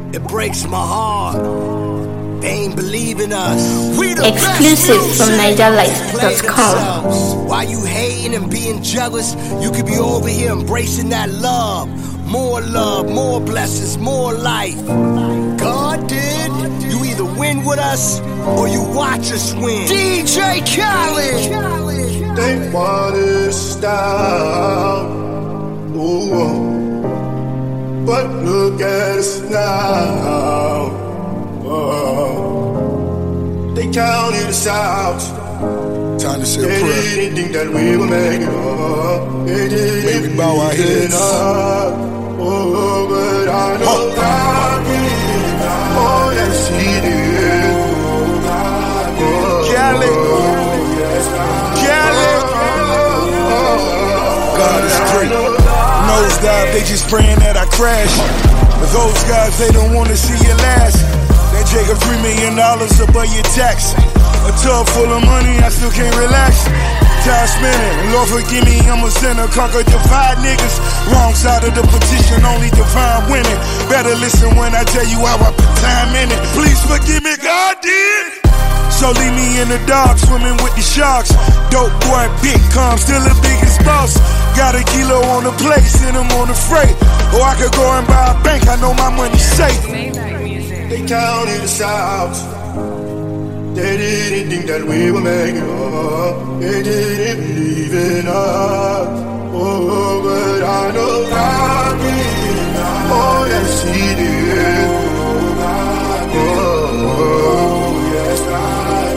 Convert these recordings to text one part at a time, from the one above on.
It breaks my heart. They ain't believing us. Exclusive from NigerLife.com. While you hating and being jealous, you could be over here embracing that love. More love, more blessings, more life. God did. You either win with us or you watch us win. DJ Khaled. They wanted to stop. Ooh. But look at us now. Oh. They counted us out. Time to say a prayer. They didn't think that we would make it up. They didn't Maybe bow our heads. Oh, but I know God did. Oh, yes, He did. Khaled. Khaled. God is great. Nosedive, they just praying that I crash. But those guys, they don't want to see you last. That Jacob $3 million above your tax. A tub full of money, I still can't relax. Time spinning, Lord forgive me, I'm a sinner. Conquer divide niggas. Wrong side of the petition, only divine winning. Better listen when I tell you how I put time in it. Please forgive me, God did. So leave me in the dark, swimming with the sharks. Dope boy, big calm, still the biggest boss. Got a kilo on the plate, send him on the freight. Or I could go and buy a bank, I know my money's safe. They counted us out. They didn't think that we would make it up. They didn't believe in us. Oh, but I know God did. Oh, yes, He did. Oh, yes, God.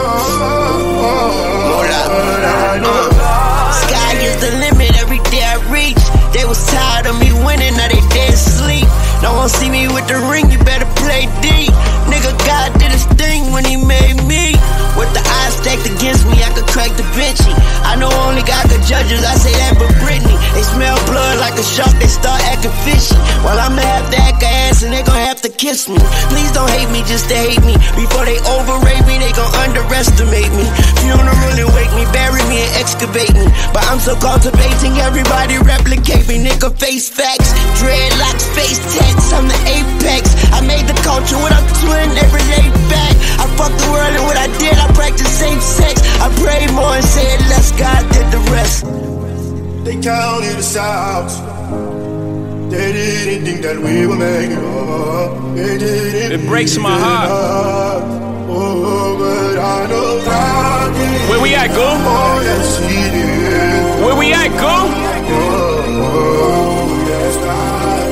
But I know God. Sky is the limit every day I reach. They was tired of me winning, now they dead asleep. No one see me with the ring, you better play D. Nigga, God did his thing when He made me. With the eyes stacked against me, I could crack the Vinci. I know only God could judge us, I say that but Britney. They smell blood like a shark, they start acting fishy. Well, I'ma have to act a ass and they gon' have to kiss me. Please don't hate me just to hate me. Before they overrate me, they gon' underestimate me. Funeral and wake me, bury me and excavate me. But I'm so cultivating, everybody replicate me. Nigga, face facts, dreadlocks, face tats, I'm the apex. I made the culture what I'm doing, they relate back. I fucked the world and what I did, I practice same sex. I prayed more and said less, God did the rest. They counted us out. They didn't think that we would make it up. They didn't. It breaks my heart. Oh, but I know God did. Where we at, Go? Oh, yes, He did. Where we at, Go? Oh, yes, God.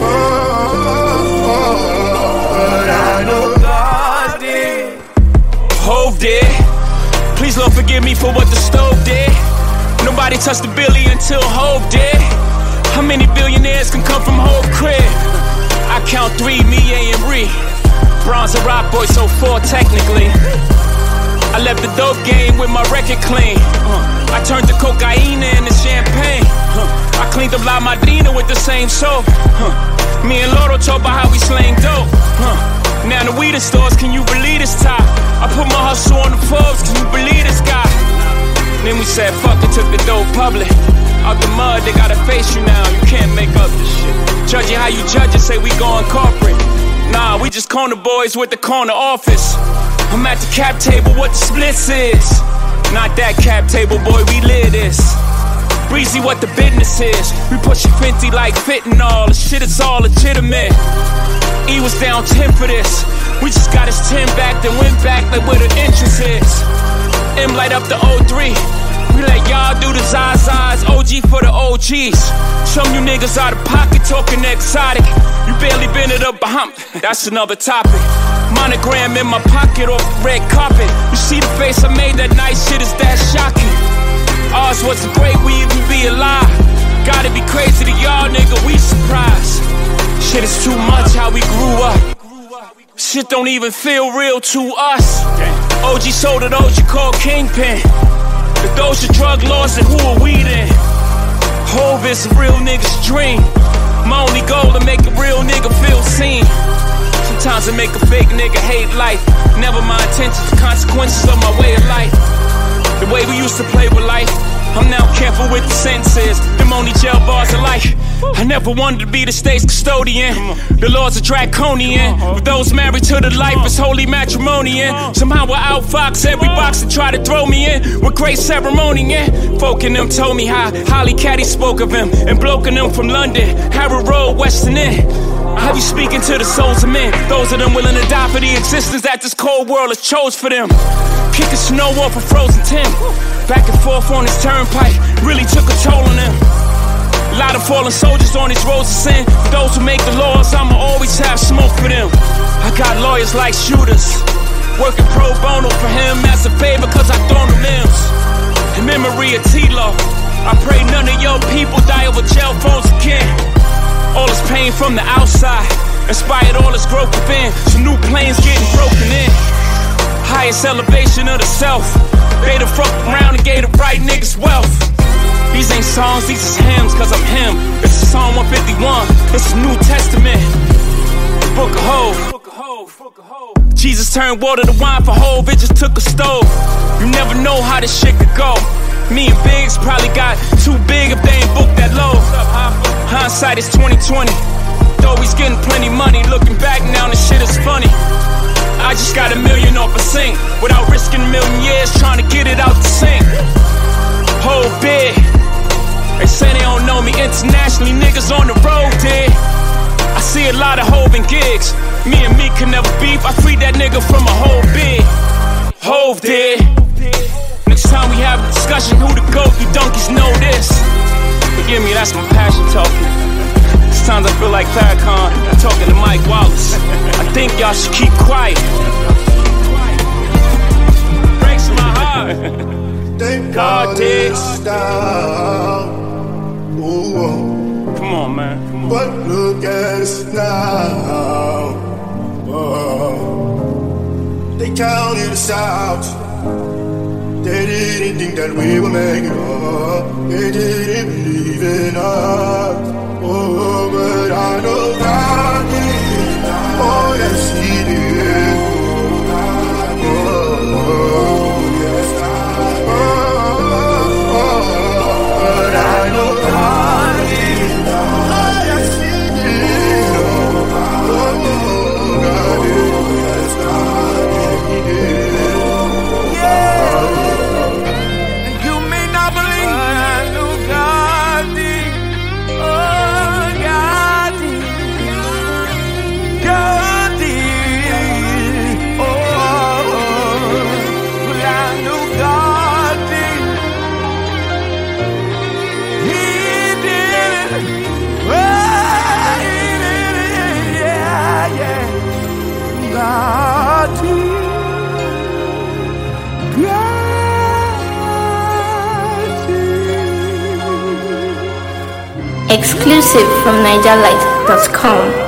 But I know God did. Hove did. Please, Lord, forgive me for what the stove did. Nobody touched the Billy until Hove did. How many billionaires can come from Hove crib? I count 3, me, A, and Ree. Bronze and Rock Boy, so 4 technically. I left the dope game with my record clean. I turned the cocaine into champagne. I cleaned up La Madrina with the same soap. Me and Loro talk about how we slang dope. Now the weed in stores, can you believe this top? I put my hustle on the Forbes, can you believe this guy? Then we said fuck it, took the dope public. Out the mud, they gotta face you now, you can't make up this shit. Judge it how you judge it, say we going corporate. Nah, we just corner boys with the corner office. I'm at the cap table, what the splits is. Not that cap table, boy, we live this. Breezy, what the business is. We pushing 50 like fentanyl, the shit is all legitimate. E was down 10 for this. We just got his 10 back, then went back like where the interest is. M light up the 03. We let y'all do the Zazas, OG for the OGs. Some you niggas out of pocket talking exotic. You barely been it up behind. That's another topic. Monogram in my pocket off the red carpet. You see the face I made that night, shit is that shocking. Ours wasn't great, we even be alive. Gotta be crazy to y'all, nigga, we surprised. Shit is too much how we grew up. Shit don't even feel real to us. OG sold it, OG called Kingpin. The Doja drug laws and who are we then? Hove is a real nigga's dream. My only goal to make a real nigga feel seen. Sometimes I make a fake nigga hate life. Never my intentions, the consequences of my way of life. The way we used to play with life, I'm now careful with the sentences. Them only jail bars of life. I never wanted to be the state's custodian. The laws are draconian. With those married to the life, it's holy matrimony. Somehow I outfox every box that try to throw me in with great ceremony. Folk in them told me how Holly Caddy spoke of him, and bloke in them from London, Harrow Road, Western End. I be speaking to the souls of men, those of them willing to die for the existence that this cold world has chose for them. Kicking snow off a frozen Tim, back and forth on this turnpike, really took a toll on them. A lot of fallen soldiers on these roads of sin. For those who make the laws, I'ma always have smoke for them. I got lawyers like shooters, working pro bono for him as a favor cause I thrown the limbs. In memory of T-Lo, I pray none of your people die over jail phones again. All this pain from the outside inspired all this growth within. Some new planes getting broken in. Highest elevation of the self. They done fucked around and gave the right niggas wealth. These ain't songs, these is hymns, cause I'm him. This is Psalm 151, this is New Testament. Book of Hov. Jesus turned water to wine for Hov, it just took a stove. You never know how this shit could go. Me and Biggs probably got too big if they ain't booked that low. Hindsight is 2020. Though he's getting plenty money, looking back now this shit is funny. I just got $1 million off a sink without risking a million years trying to get it out the sink. Whole big. They say they don't know me internationally, niggas on the road did. I see a lot of Hov and gigs. Me and me can never beef, I freed that nigga from a whole big. Hov did. Next time we have a discussion, who the GOAT, you donkeys know this. Forgive me, that's my passion talking. Sometimes I feel like Farrakhan talking to Mike Wallace. I think y'all should keep quiet. Breaks my heart. God did. Come on, man. Come on. But look at us now. They counted us out. They didn't think that we would make it up. They didn't believe in us. Oh, but I know God did. Oh, yes, He did. Oh, yes, but I know God did. Oh, yes, He did. Oh, God did. Yes, God did. He did. Exclusive from NigerLight.com.